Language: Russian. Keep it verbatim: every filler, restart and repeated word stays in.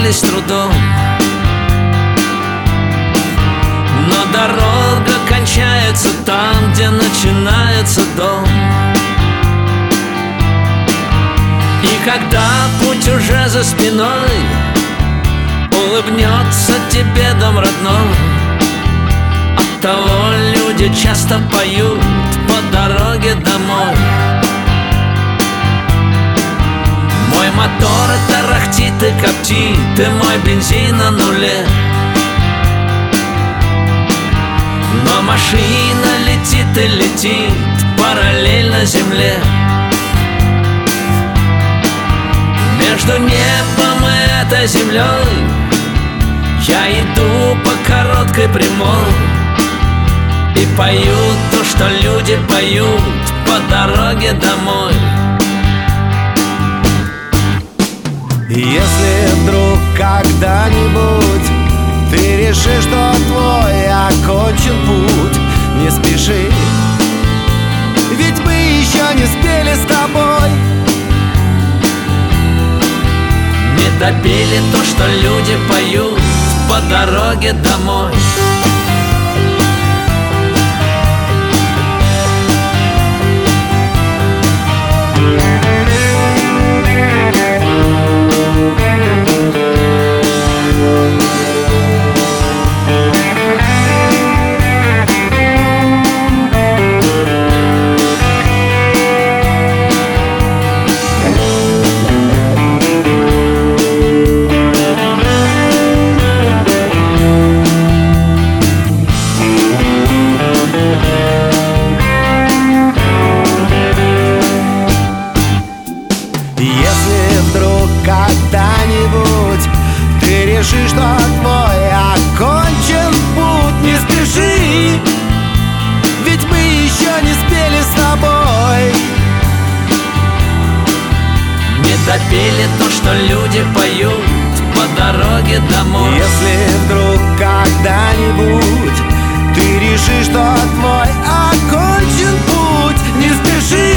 добрались с трудом, но дорога кончается там, где начинается дом. И когда путь уже за спиной, улыбнется тебе дом родной. Оттого люди часто поют по дороге домой. Мой мотор тарахтит и коптит, и мой бензин на нуле. Но машина летит и летит параллельно земле. Между небом и этой землей я иду по короткой прямой и пою то, что люди поют по дороге домой. Если вдруг когда-нибудь ты решишь, что твой окончен путь, не спеши, ведь мы еще не спели с тобой. Не допели то, что люди поют по дороге домой. Если вдруг когда-нибудь ты решишь, что твой окончен путь, не спеши, ведь мы еще не спели с тобой. Не допели то, что люди поют по дороге домой. Если вдруг когда-нибудь ты решишь, что твой окончен путь, не спеши,